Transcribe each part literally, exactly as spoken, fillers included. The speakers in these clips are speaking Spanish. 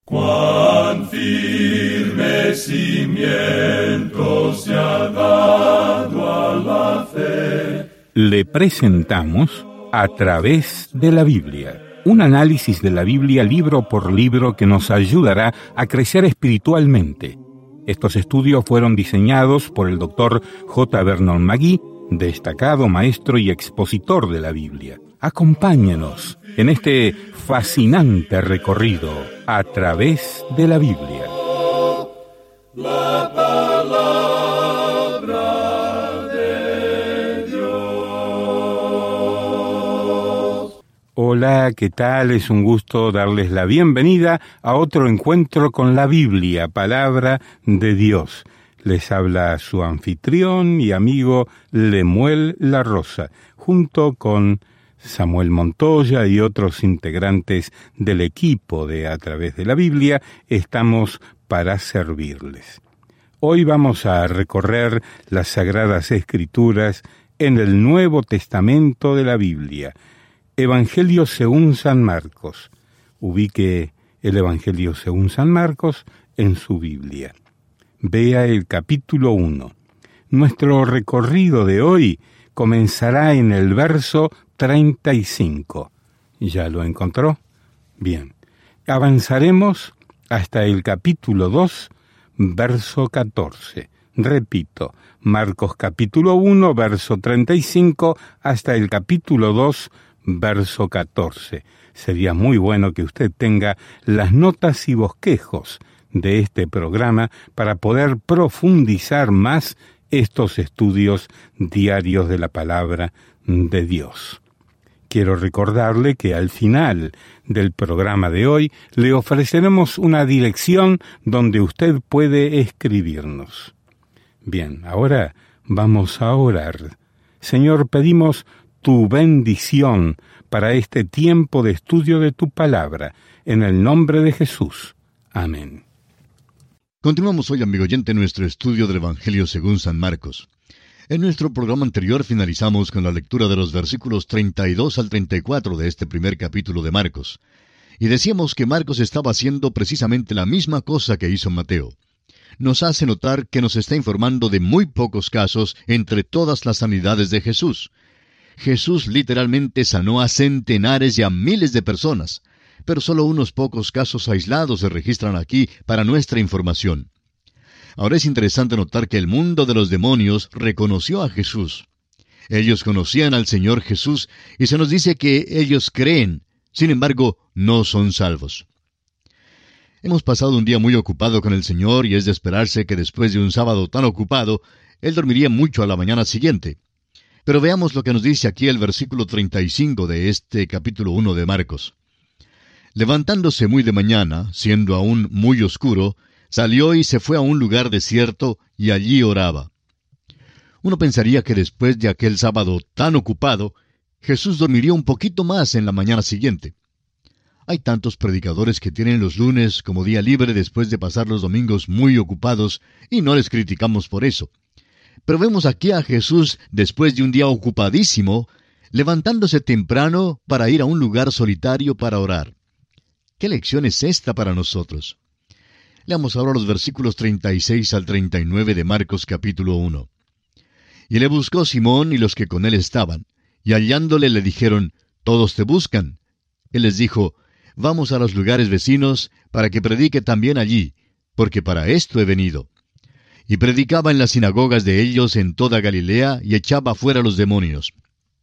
Cuán firme cimiento se ha dado a la fe. Le presentamos A través de la Biblia, un análisis de la Biblia libro por libro que nos ayudará a crecer espiritualmente. Estos estudios fueron diseñados por el doctor J. Vernon McGee, destacado maestro y expositor de la Biblia. Acompáñenos en este fascinante recorrido a través de la Biblia. La palabra de Dios. Hola, ¿qué tal? Es un gusto darles la bienvenida a otro encuentro con la Biblia, palabra de Dios. Les habla su anfitrión y amigo Lemuel La Rosa, junto con Samuel Montoya y otros integrantes del equipo de A través de la Biblia, estamos para servirles. Hoy vamos a recorrer las Sagradas Escrituras en el Nuevo Testamento de la Biblia. Evangelio según San Marcos. Ubique el Evangelio según San Marcos en su Biblia. Vea el capítulo uno. Nuestro recorrido de hoy comenzará en el verso treinta y cinco. ¿Ya lo encontró? Bien. Avanzaremos hasta el capítulo dos, verso catorce. Repito, Marcos capítulo uno, verso treinta y cinco, hasta el capítulo dos, verso catorce. Sería muy bueno que usted tenga las notas y bosquejos de este programa para poder profundizar más estos estudios diarios de la palabra de Dios. Quiero recordarle que al final del programa de hoy le ofreceremos una dirección donde usted puede escribirnos. Bien, ahora vamos a orar. Señor, pedimos tu bendición para este tiempo de estudio de tu palabra, en el nombre de Jesús. Amén. Continuamos hoy, amigo oyente, nuestro estudio del Evangelio según San Marcos. En nuestro programa anterior finalizamos con la lectura de los versículos treinta y dos al treinta y cuatro de este primer capítulo de Marcos. Y decíamos que Marcos estaba haciendo precisamente la misma cosa que hizo Mateo. Nos hace notar que nos está informando de muy pocos casos entre todas las sanidades de Jesús. Jesús literalmente sanó a centenares y a miles de personas, pero solo unos pocos casos aislados se registran aquí para nuestra información. Ahora es interesante notar que el mundo de los demonios reconoció a Jesús. Ellos conocían al Señor Jesús y se nos dice que ellos creen, sin embargo, no son salvos. Hemos pasado un día muy ocupado con el Señor y es de esperarse que después de un sábado tan ocupado, Él dormiría mucho a la mañana siguiente. Pero veamos lo que nos dice aquí el versículo treinta y cinco de este capítulo uno de Marcos. Levantándose muy de mañana, siendo aún muy oscuro, salió y se fue a un lugar desierto y allí oraba. Uno pensaría que después de aquel sábado tan ocupado, Jesús dormiría un poquito más en la mañana siguiente. Hay tantos predicadores que tienen los lunes como día libre después de pasar los domingos muy ocupados, y no les criticamos por eso. Pero vemos aquí a Jesús, después de un día ocupadísimo, levantándose temprano para ir a un lugar solitario para orar. ¿Qué lección es esta para nosotros? Leamos ahora los versículos treinta y seis al treinta y nueve de Marcos capítulo uno. Y le buscó Simón y los que con él estaban, y hallándole le dijeron, «Todos te buscan». Él les dijo, «Vamos a los lugares vecinos, para que predique también allí, porque para esto he venido». Y predicaba en las sinagogas de ellos en toda Galilea, y echaba fuera los demonios.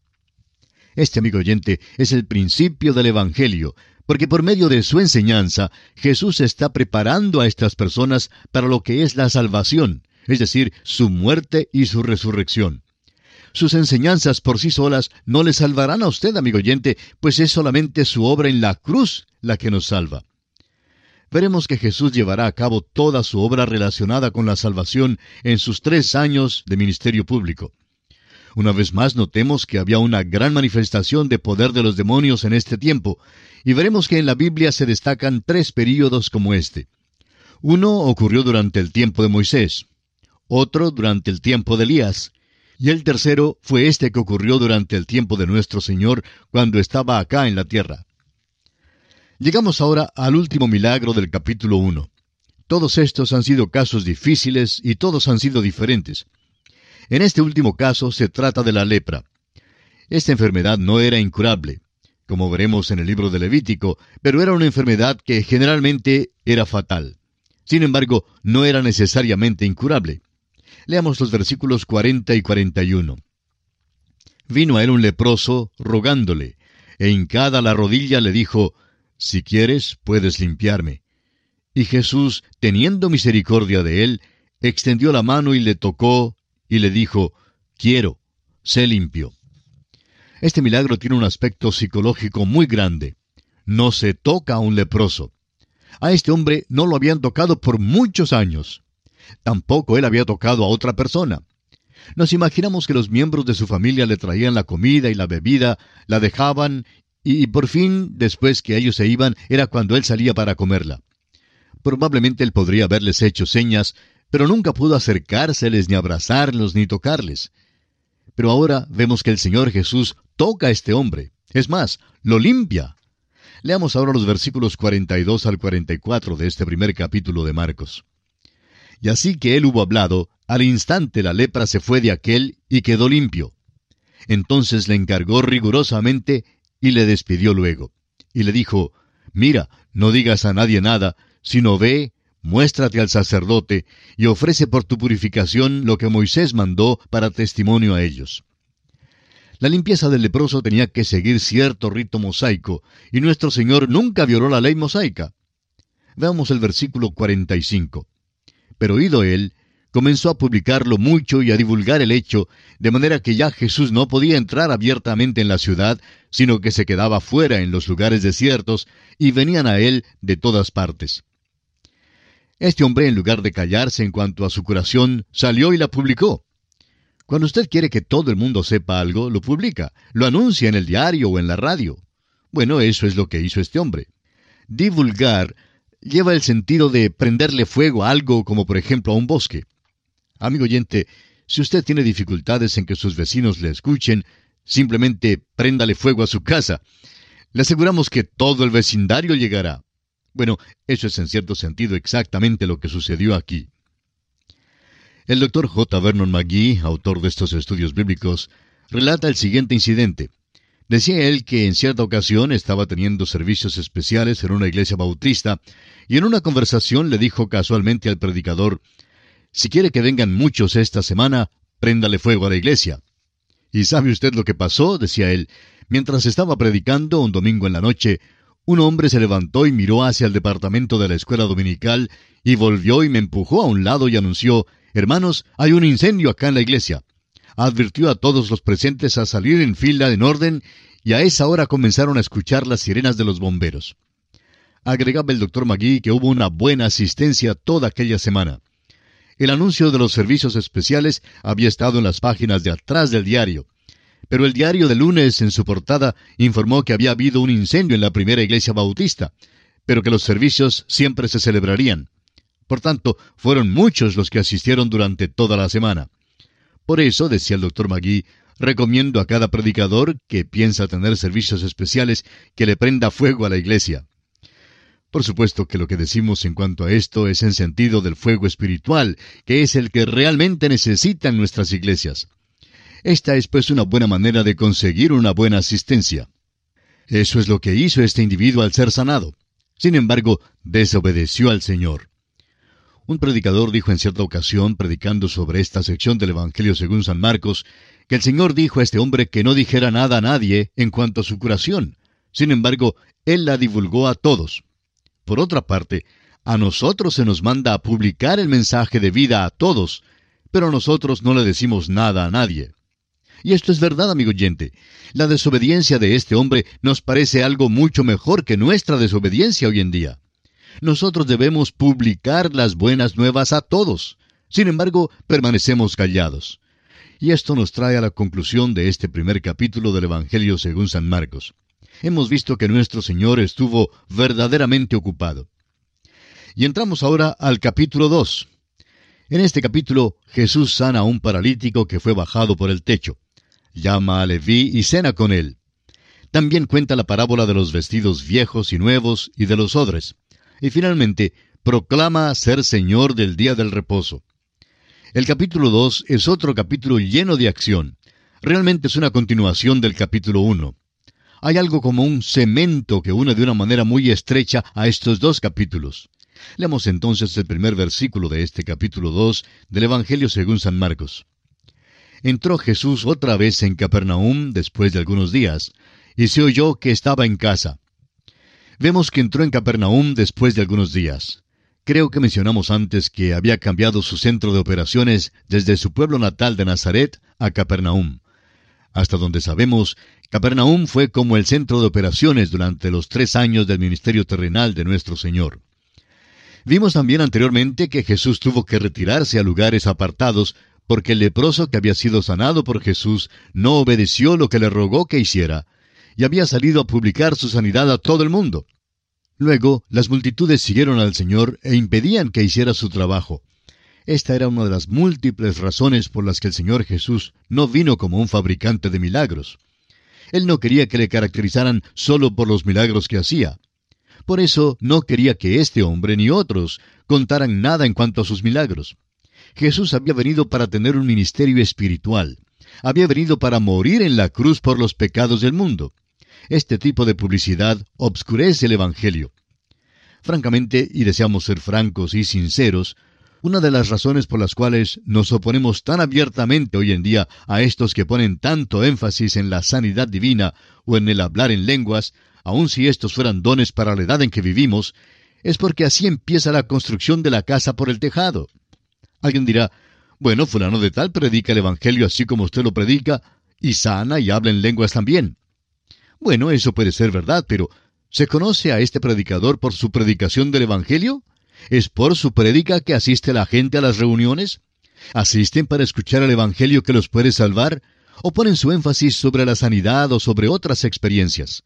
Este, amigo oyente, es el principio del Evangelio, porque por medio de su enseñanza, Jesús está preparando a estas personas para lo que es la salvación, es decir, su muerte y su resurrección. Sus enseñanzas por sí solas no le salvarán a usted, amigo oyente, pues es solamente su obra en la cruz la que nos salva. Veremos que Jesús llevará a cabo toda su obra relacionada con la salvación en sus tres años de ministerio público. Una vez más notemos que había una gran manifestación de poder de los demonios en este tiempo, y veremos que en la Biblia se destacan tres períodos como este. Uno ocurrió durante el tiempo de Moisés, otro durante el tiempo de Elías, y el tercero fue este que ocurrió durante el tiempo de nuestro Señor cuando estaba acá en la tierra. Llegamos ahora al último milagro del capítulo uno. Todos estos han sido casos difíciles y todos han sido diferentes. En este último caso se trata de la lepra. Esta enfermedad no era incurable, como veremos en el libro de Levítico, pero era una enfermedad que generalmente era fatal. Sin embargo, no era necesariamente incurable. Leamos los versículos cuarenta y cuarenta y uno. Vino a él un leproso, rogándole, e hincada la rodilla le dijo, «Si quieres, puedes limpiarme». Y Jesús, teniendo misericordia de él, extendió la mano y le tocó, y le dijo, «Quiero, sé limpio». Este milagro tiene un aspecto psicológico muy grande. No se toca a un leproso. A este hombre no lo habían tocado por muchos años. Tampoco él había tocado a otra persona. Nos imaginamos que los miembros de su familia le traían la comida y la bebida, la dejaban, y por fin, después que ellos se iban, era cuando él salía para comerla. Probablemente él podría haberles hecho señas, pero nunca pudo acercárseles, ni abrazarlos, ni tocarles. Pero ahora vemos que el Señor Jesús toca a este hombre. Es más, lo limpia. Leamos ahora los versículos cuarenta y dos al cuarenta y cuatro de este primer capítulo de Marcos. Y así que él hubo hablado, al instante la lepra se fue de aquél y quedó limpio. Entonces le encargó rigurosamente y le despidió luego. Y le dijo, «Mira, no digas a nadie nada, sino ve, muéstrate al sacerdote y ofrece por tu purificación lo que Moisés mandó para testimonio a ellos». La limpieza del leproso tenía que seguir cierto rito mosaico, y nuestro Señor nunca violó la ley mosaica. Veamos el versículo cuarenta y cinco. Pero oído él, comenzó a publicarlo mucho y a divulgar el hecho, de manera que ya Jesús no podía entrar abiertamente en la ciudad, sino que se quedaba fuera en los lugares desiertos, y venían a él de todas partes. Este hombre, en lugar de callarse en cuanto a su curación, salió y la publicó. Cuando usted quiere que todo el mundo sepa algo, lo publica, lo anuncia en el diario o en la radio. Bueno, eso es lo que hizo este hombre. Divulgar lleva el sentido de prenderle fuego a algo, como por ejemplo a un bosque. Amigo oyente, si usted tiene dificultades en que sus vecinos le escuchen, simplemente préndale fuego a su casa. Le aseguramos que todo el vecindario llegará. Bueno, eso es en cierto sentido exactamente lo que sucedió aquí. El doctor J. Vernon McGee, autor de estos estudios bíblicos, relata el siguiente incidente. Decía él que en cierta ocasión estaba teniendo servicios especiales en una iglesia bautista, y en una conversación le dijo casualmente al predicador, «Si quiere que vengan muchos esta semana, préndale fuego a la iglesia». ¿Y sabe usted lo que pasó?, decía él. Mientras estaba predicando un domingo en la noche, un hombre se levantó y miró hacia el departamento de la escuela dominical, y volvió y me empujó a un lado y anunció, «Hermanos, hay un incendio acá en la iglesia». Advirtió a todos los presentes a salir en fila en orden, y a esa hora comenzaron a escuchar las sirenas de los bomberos. Agregaba el doctor McGee que hubo una buena asistencia toda aquella semana. El anuncio de los servicios especiales había estado en las páginas de atrás del diario, pero el diario del lunes en su portada informó que había habido un incendio en la primera iglesia bautista, pero que los servicios siempre se celebrarían. Por tanto, fueron muchos los que asistieron durante toda la semana. Por eso, decía el doctor McGee, recomiendo a cada predicador que piensa tener servicios especiales que le prenda fuego a la iglesia. Por supuesto que lo que decimos en cuanto a esto es en sentido del fuego espiritual, que es el que realmente necesitan nuestras iglesias. Esta es pues una buena manera de conseguir una buena asistencia. Eso es lo que hizo este individuo al ser sanado. Sin embargo, desobedeció al Señor. Un predicador dijo en cierta ocasión, predicando sobre esta sección del Evangelio según San Marcos, que el Señor dijo a este hombre que no dijera nada a nadie en cuanto a su curación. Sin embargo, él la divulgó a todos. Por otra parte, a nosotros se nos manda a publicar el mensaje de vida a todos, pero nosotros no le decimos nada a nadie. Y esto es verdad, amigo oyente. La desobediencia de este hombre nos parece algo mucho mejor que nuestra desobediencia hoy en día. Nosotros debemos publicar las buenas nuevas a todos. Sin embargo, permanecemos callados. Y esto nos trae a la conclusión de este primer capítulo del Evangelio según San Marcos. Hemos visto que nuestro Señor estuvo verdaderamente ocupado. Y entramos ahora al capítulo dos. En este capítulo, Jesús sana a un paralítico que fue bajado por el techo. Llama a Leví y cena con él. También cuenta la parábola de los vestidos viejos y nuevos y de los odres. Y finalmente, proclama ser Señor del día del reposo. El capítulo dos es otro capítulo lleno de acción. Realmente es una continuación del capítulo uno. Hay algo como un cemento que une de una manera muy estrecha a estos dos capítulos. Leamos entonces el primer versículo de este capítulo dos del Evangelio según San Marcos. Entró Jesús otra vez en Capernaum después de algunos días, y se oyó que estaba en casa. Vemos que entró en Capernaum después de algunos días. Creo que mencionamos antes que había cambiado su centro de operaciones desde su pueblo natal de Nazaret a Capernaum. Hasta donde sabemos, Capernaum fue como el centro de operaciones durante los tres años del ministerio terrenal de nuestro Señor. Vimos también anteriormente que Jesús tuvo que retirarse a lugares apartados porque el leproso que había sido sanado por Jesús no obedeció lo que le rogó que hiciera, y había salido a publicar su sanidad a todo el mundo. Luego, las multitudes siguieron al Señor e impedían que hiciera su trabajo. Esta era una de las múltiples razones por las que el Señor Jesús no vino como un fabricante de milagros. Él no quería que le caracterizaran solo por los milagros que hacía. Por eso no quería que este hombre ni otros contaran nada en cuanto a sus milagros. Jesús había venido para tener un ministerio espiritual. Había venido para morir en la cruz por los pecados del mundo. Este tipo de publicidad obscurece el Evangelio. Francamente, y deseamos ser francos y sinceros, una de las razones por las cuales nos oponemos tan abiertamente hoy en día a estos que ponen tanto énfasis en la sanidad divina o en el hablar en lenguas, aun si estos fueran dones para la edad en que vivimos, es porque así empieza la construcción de la casa por el tejado. Alguien dirá, bueno, fulano de tal predica el Evangelio así como usted lo predica, y sana y habla en lenguas también. Bueno, eso puede ser verdad, pero ¿se conoce a este predicador por su predicación del Evangelio? ¿Es por su prédica que asiste la gente a las reuniones? ¿Asisten para escuchar el Evangelio que los puede salvar? ¿O ponen su énfasis sobre la sanidad o sobre otras experiencias?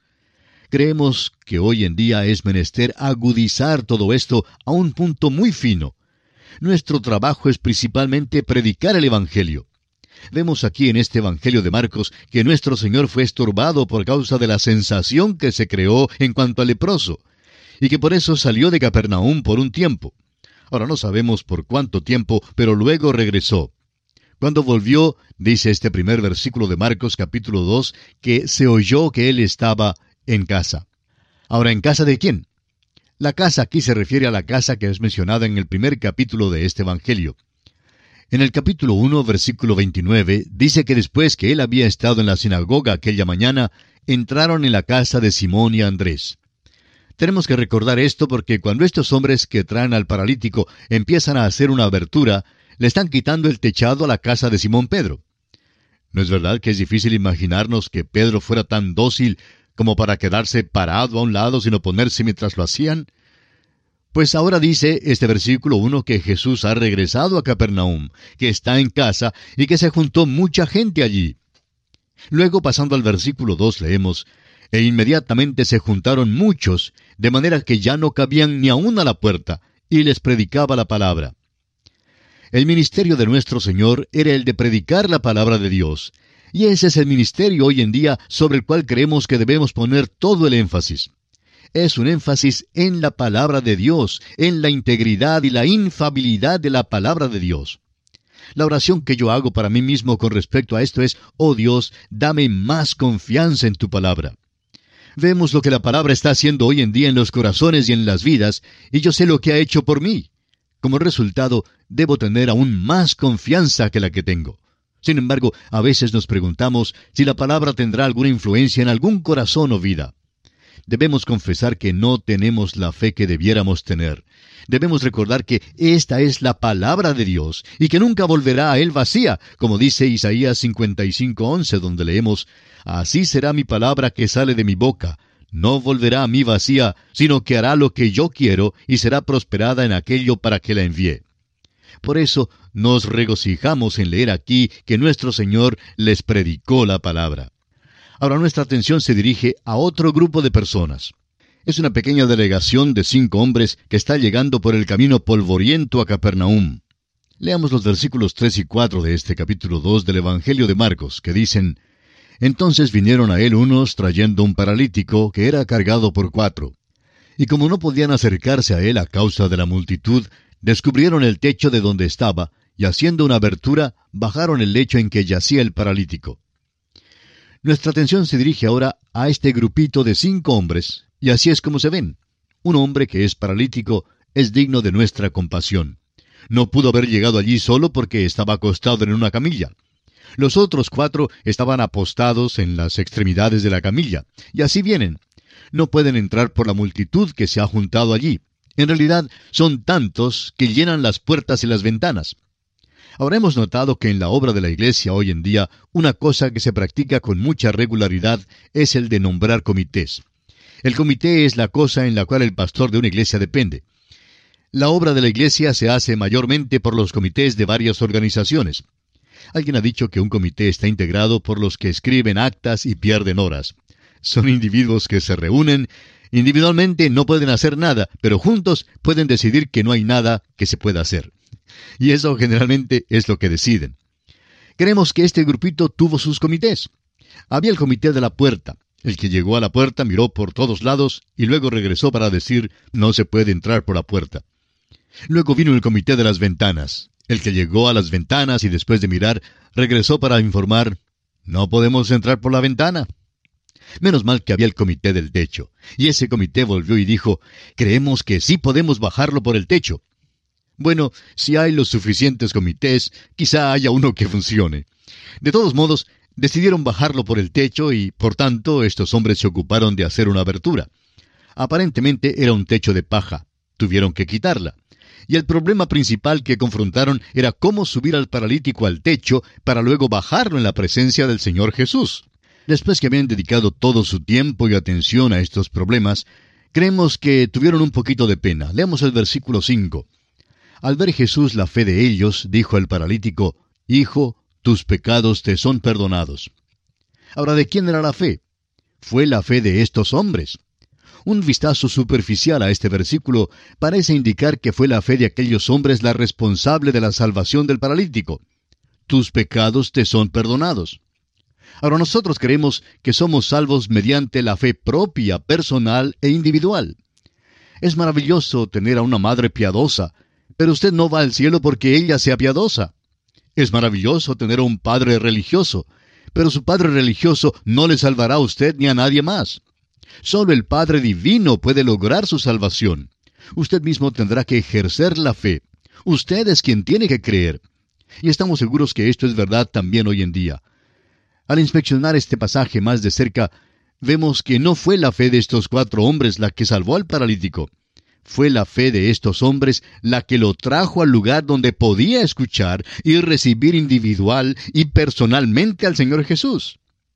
Creemos que hoy en día es menester agudizar todo esto a un punto muy fino. Nuestro trabajo es principalmente predicar el Evangelio. Vemos aquí en este Evangelio de Marcos que nuestro Señor fue estorbado por causa de la sensación que se creó en cuanto al leproso, y que por eso salió de Capernaum por un tiempo. Ahora no sabemos por cuánto tiempo, pero luego regresó. Cuando volvió, dice este primer versículo de Marcos capítulo dos, que se oyó que él estaba en casa. Ahora, ¿en casa de quién? La casa aquí se refiere a la casa que es mencionada en el primer capítulo de este Evangelio. En el capítulo uno, versículo veintinueve, dice que después que él había estado en la sinagoga aquella mañana, entraron en la casa de Simón y Andrés. Tenemos que recordar esto porque cuando estos hombres que traen al paralítico empiezan a hacer una abertura, le están quitando el techado a la casa de Simón Pedro. ¿No es verdad que es difícil imaginarnos que Pedro fuera tan dócil como para quedarse parado a un lado sin oponerse mientras lo hacían? Pues ahora dice este versículo uno que Jesús ha regresado a Capernaum, que está en casa y que se juntó mucha gente allí. Luego, pasando al versículo dos, leemos, e inmediatamente se juntaron muchos, de manera que ya no cabían ni aún a la puerta, y les predicaba la palabra. El ministerio de nuestro Señor era el de predicar la palabra de Dios, y ese es el ministerio hoy en día sobre el cual creemos que debemos poner todo el énfasis. Es un énfasis en la palabra de Dios, en la integridad y la infalibilidad de la palabra de Dios. La oración que yo hago para mí mismo con respecto a esto es, oh Dios, dame más confianza en tu palabra. Vemos lo que la palabra está haciendo hoy en día en los corazones y en las vidas, y yo sé lo que ha hecho por mí. Como resultado, debo tener aún más confianza que la que tengo. Sin embargo, a veces nos preguntamos si la palabra tendrá alguna influencia en algún corazón o vida. Debemos confesar que no tenemos la fe que debiéramos tener. Debemos recordar que esta es la palabra de Dios y que nunca volverá a él vacía, como dice Isaías cincuenta y cinco, once, donde leemos, así será mi palabra que sale de mi boca. No volverá a mí vacía, sino que hará lo que yo quiero y será prosperada en aquello para que la envié. Por eso nos regocijamos en leer aquí que nuestro Señor les predicó la palabra. Ahora nuestra atención se dirige a otro grupo de personas. Es una pequeña delegación de cinco hombres que está llegando por el camino polvoriento a Capernaum. Leamos los versículos tres y cuatro de este capítulo dos del Evangelio de Marcos, que dicen, Entonces vinieron a él unos trayendo un paralítico que era cargado por cuatro. Y como no podían acercarse a él a causa de la multitud, descubrieron el techo de donde estaba, y haciendo una abertura, bajaron el lecho en que yacía el paralítico. Nuestra atención se dirige ahora a este grupito de cinco hombres, y así es como se ven. Un hombre que es paralítico es digno de nuestra compasión. No pudo haber llegado allí solo porque estaba acostado en una camilla. Los otros cuatro estaban apostados en las extremidades de la camilla, y así vienen. No pueden entrar por la multitud que se ha juntado allí. En realidad, son tantos que llenan las puertas y las ventanas. Ahora hemos notado que en la obra de la Iglesia hoy en día, una cosa que se practica con mucha regularidad es el de nombrar comités. El comité es la cosa en la cual el pastor de una iglesia depende. La obra de la Iglesia se hace mayormente por los comités de varias organizaciones. Alguien ha dicho que un comité está integrado por los que escriben actas y pierden horas. Son individuos que se reúnen, individualmente no pueden hacer nada, pero juntos pueden decidir que no hay nada que se pueda hacer. Y eso generalmente es lo que deciden. Creemos que este grupito tuvo sus comités. Había el comité de la puerta. El que llegó a la puerta miró por todos lados y luego regresó para decir, no se puede entrar por la puerta. Luego vino el comité de las ventanas. El que llegó a las ventanas y después de mirar, regresó para informar, no podemos entrar por la ventana. Menos mal que había el comité del techo. Y ese comité volvió y dijo, creemos que sí podemos bajarlo por el techo. Bueno, si hay los suficientes comités, quizá haya uno que funcione. De todos modos, decidieron bajarlo por el techo y, por tanto, estos hombres se ocuparon de hacer una abertura. Aparentemente era un techo de paja. Tuvieron que quitarla. Y el problema principal que confrontaron era cómo subir al paralítico al techo para luego bajarlo en la presencia del Señor Jesús. Después que habían dedicado todo su tiempo y atención a estos problemas, creemos que tuvieron un poquito de pena. Leamos el versículo cinco. Al ver Jesús la fe de ellos, dijo el paralítico, Hijo, tus pecados te son perdonados. Ahora, ¿de quién era la fe? Fue la fe de estos hombres. Un vistazo superficial a este versículo parece indicar que fue la fe de aquellos hombres la responsable de la salvación del paralítico. Tus pecados te son perdonados. Ahora nosotros creemos que somos salvos mediante la fe propia, personal e individual. Es maravilloso tener a una madre piadosa, pero usted no va al cielo porque ella sea piadosa. Es maravilloso tener a un padre religioso, pero su padre religioso no le salvará a usted ni a nadie más. Solo el Padre Divino puede lograr su salvación. Usted mismo tendrá que ejercer la fe. Usted es quien tiene que creer. Y estamos seguros que esto es verdad también hoy en día. Al inspeccionar este pasaje más de cerca, vemos que no fue la fe de estos cuatro hombres la que salvó al paralítico. Fue la fe de estos hombres la que lo trajo al lugar donde podía escuchar y recibir individual y personalmente al Señor Jesús.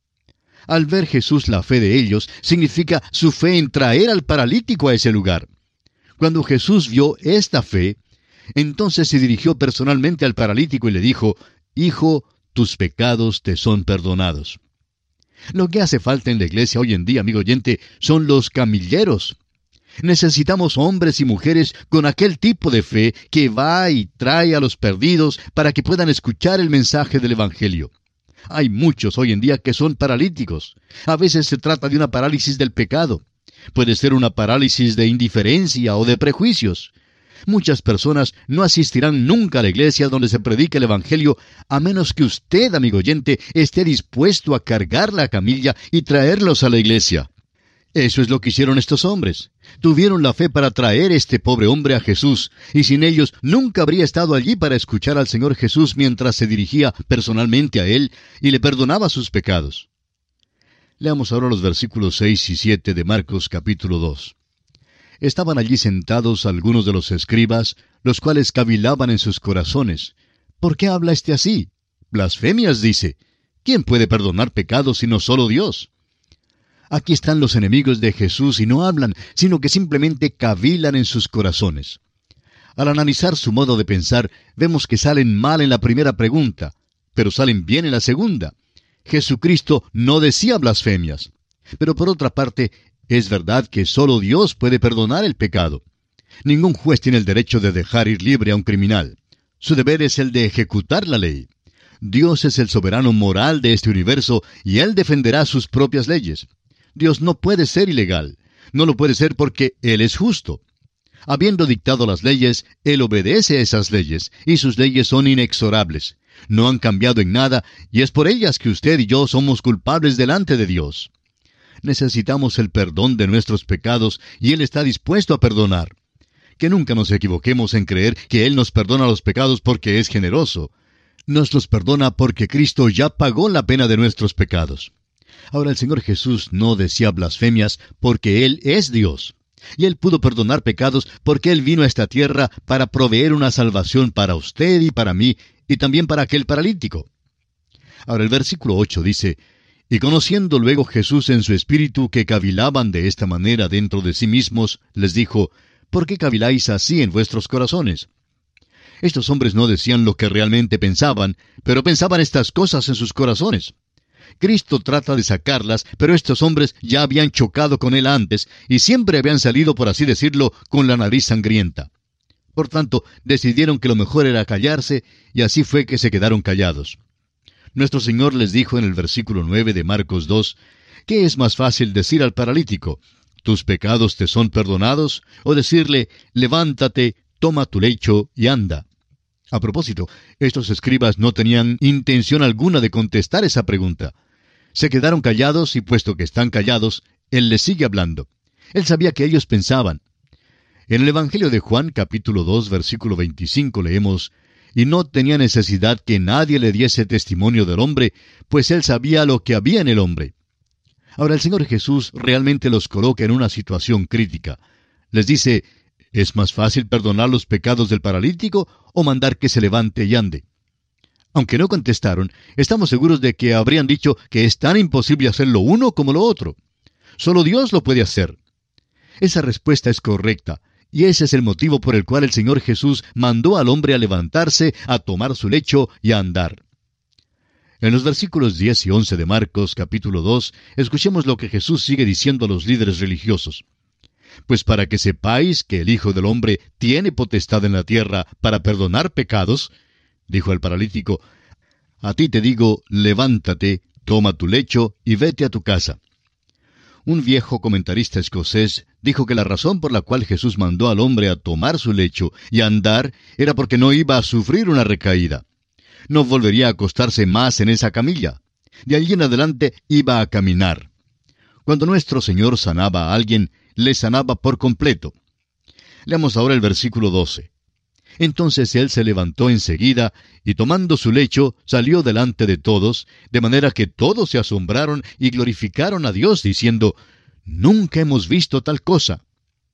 Al ver Jesús la fe de ellos, significa su fe en traer al paralítico a ese lugar. Cuando Jesús vio esta fe, entonces se dirigió personalmente al paralítico y le dijo, Hijo, tus pecados te son perdonados. Lo que hace falta en la iglesia hoy en día, amigo oyente, son los camilleros. Necesitamos hombres y mujeres con aquel tipo de fe que va y trae a los perdidos para que puedan escuchar el mensaje del Evangelio. Hay muchos hoy en día que son paralíticos. A veces se trata de una parálisis del pecado. Puede ser una parálisis de indiferencia o de prejuicios. Muchas personas no asistirán nunca a la iglesia donde se predica el Evangelio a menos que usted, amigo oyente, esté dispuesto a cargar la camilla y traerlos a la iglesia. Eso es lo que hicieron estos hombres. Tuvieron la fe para traer este pobre hombre a Jesús, y sin ellos nunca habría estado allí para escuchar al Señor Jesús mientras se dirigía personalmente a Él y le perdonaba sus pecados. Leamos ahora los versículos seis y siete de Marcos capítulo dos. Estaban allí sentados algunos de los escribas, los cuales cavilaban en sus corazones. ¿Por qué habla este así? Blasfemias dice. ¿Quién puede perdonar pecados sino solo Dios? Aquí están los enemigos de Jesús y no hablan, sino que simplemente cavilan en sus corazones. Al analizar su modo de pensar, vemos que salen mal en la primera pregunta, pero salen bien en la segunda. Jesucristo no decía blasfemias. Pero por otra parte, es verdad que solo Dios puede perdonar el pecado. Ningún juez tiene el derecho de dejar ir libre a un criminal. Su deber es el de ejecutar la ley. Dios es el soberano moral de este universo y Él defenderá sus propias leyes. Dios no puede ser ilegal. No lo puede ser porque Él es justo. Habiendo dictado las leyes, Él obedece a esas leyes, y sus leyes son inexorables. No han cambiado en nada, y es por ellas que usted y yo somos culpables delante de Dios. Necesitamos el perdón de nuestros pecados, y Él está dispuesto a perdonar. Que nunca nos equivoquemos en creer que Él nos perdona los pecados porque es generoso. Nos los perdona porque Cristo ya pagó la pena de nuestros pecados. Ahora, el Señor Jesús no decía blasfemias porque Él es Dios. Y Él pudo perdonar pecados porque Él vino a esta tierra para proveer una salvación para usted y para mí, y también para aquel paralítico. Ahora, el versículo ocho dice, «Y conociendo luego Jesús en su espíritu que cavilaban de esta manera dentro de sí mismos, les dijo, ¿por qué caviláis así en vuestros corazones?» Estos hombres no decían lo que realmente pensaban, pero pensaban estas cosas en sus corazones. Cristo trata de sacarlas, pero estos hombres ya habían chocado con Él antes, y siempre habían salido, por así decirlo, con la nariz sangrienta. Por tanto, decidieron que lo mejor era callarse, y así fue que se quedaron callados. Nuestro Señor les dijo en el versículo nueve de Marcos dos, ¿qué es más fácil decir al paralítico, tus pecados te son perdonados? O decirle, levántate, toma tu lecho y anda. A propósito, estos escribas no tenían intención alguna de contestar esa pregunta. Se quedaron callados y puesto que están callados, Él les sigue hablando. Él sabía que ellos pensaban. En el Evangelio de Juan, capítulo dos, versículo veinticinco, leemos, «Y no tenía necesidad que nadie le diese testimonio del hombre, pues Él sabía lo que había en el hombre». Ahora el Señor Jesús realmente los coloca en una situación crítica. Les dice, ¿es más fácil perdonar los pecados del paralítico o mandar que se levante y ande? Aunque no contestaron, estamos seguros de que habrían dicho que es tan imposible hacer lo uno como lo otro. Solo Dios lo puede hacer. Esa respuesta es correcta, y ese es el motivo por el cual el Señor Jesús mandó al hombre a levantarse, a tomar su lecho y a andar. En los versículos diez y once de Marcos, capítulo dos, escuchemos lo que Jesús sigue diciendo a los líderes religiosos. Pues para que sepáis que el Hijo del Hombre tiene potestad en la tierra para perdonar pecados, dijo el paralítico, a ti te digo, levántate, toma tu lecho y vete a tu casa. Un viejo comentarista escocés dijo que la razón por la cual Jesús mandó al hombre a tomar su lecho y a andar era porque no iba a sufrir una recaída. No volvería a acostarse más en esa camilla. De allí en adelante iba a caminar. Cuando nuestro Señor sanaba a alguien, le sanaba por completo. Leamos ahora el versículo doce. Entonces él se levantó enseguida, y tomando su lecho, salió delante de todos, de manera que todos se asombraron y glorificaron a Dios, diciendo, «Nunca hemos visto tal cosa».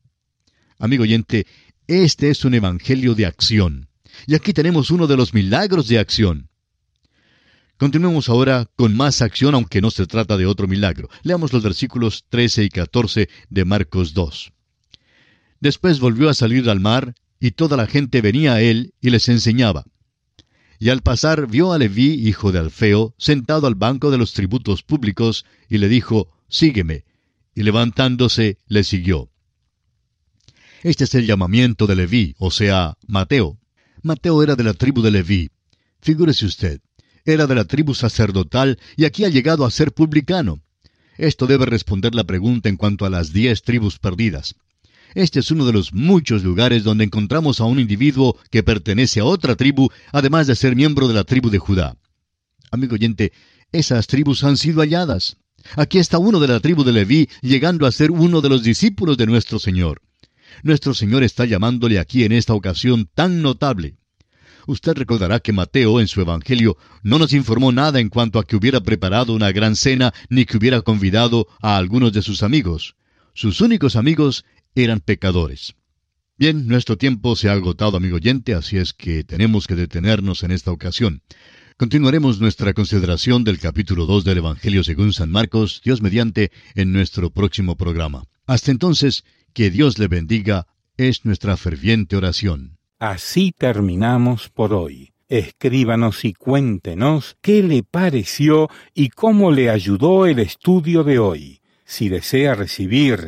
Amigo oyente, este es un evangelio de acción. Y aquí tenemos uno de los milagros de acción. Continuemos ahora con más acción, aunque no se trata de otro milagro. Leamos los versículos trece y catorce de Marcos dos. Después volvió a salir al mar, y toda la gente venía a él y les enseñaba. Y al pasar vio a Leví, hijo de Alfeo, sentado al banco de los tributos públicos, y le dijo, «Sígueme». Y levantándose, le siguió. Este es el llamamiento de Leví, o sea, Mateo. Mateo era de la tribu de Leví. Figúrese usted, era de la tribu sacerdotal y aquí ha llegado a ser publicano. Esto debe responder la pregunta en cuanto a las diez tribus perdidas. Este es uno de los muchos lugares donde encontramos a un individuo que pertenece a otra tribu, además de ser miembro de la tribu de Judá. Amigo oyente, esas tribus han sido halladas. Aquí está uno de la tribu de Leví, llegando a ser uno de los discípulos de nuestro Señor. Nuestro Señor está llamándole aquí en esta ocasión tan notable. Usted recordará que Mateo, en su Evangelio, no nos informó nada en cuanto a que hubiera preparado una gran cena, ni que hubiera convidado a algunos de sus amigos. Sus únicos amigos eran pecadores. Bien, nuestro tiempo se ha agotado, amigo oyente, así es que tenemos que detenernos en esta ocasión. Continuaremos nuestra consideración del capítulo dos del Evangelio según San Marcos, Dios mediante, en nuestro próximo programa. Hasta entonces, que Dios le bendiga, es nuestra ferviente oración. Así terminamos por hoy. Escríbanos y cuéntenos qué le pareció y cómo le ayudó el estudio de hoy. Si desea recibir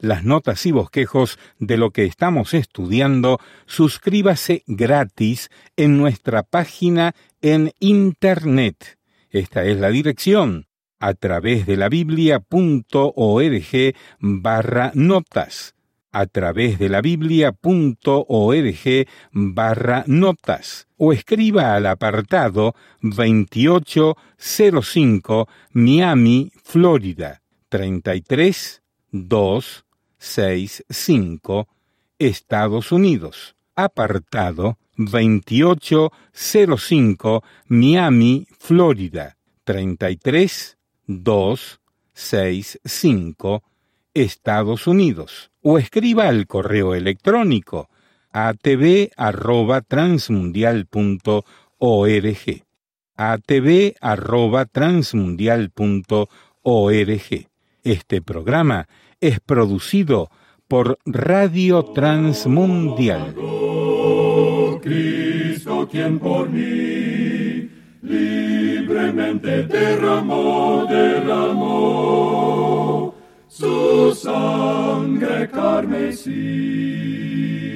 las notas y bosquejos de lo que estamos estudiando, suscríbase gratis en nuestra página en Internet. Esta es la dirección: a través de la biblia.org barra notas. A través de la biblia.org barra notas. O escriba al apartado veintiocho cero cinco Miami, Florida, treinta y tres mil doscientos sesenta y cinco, Estados Unidos. Apartado veintiocho cero cinco Miami, Florida, treinta y tres mil doscientos sesenta y cinco, Estados Unidos. O escriba al correo electrónico a t v arroba transmundial punto org. a t v arroba transmundial punto org. Este programa es producido por Radio Transmundial. Oh, Cristo, quien por mí libremente derramó, derramó su sangre carmesí.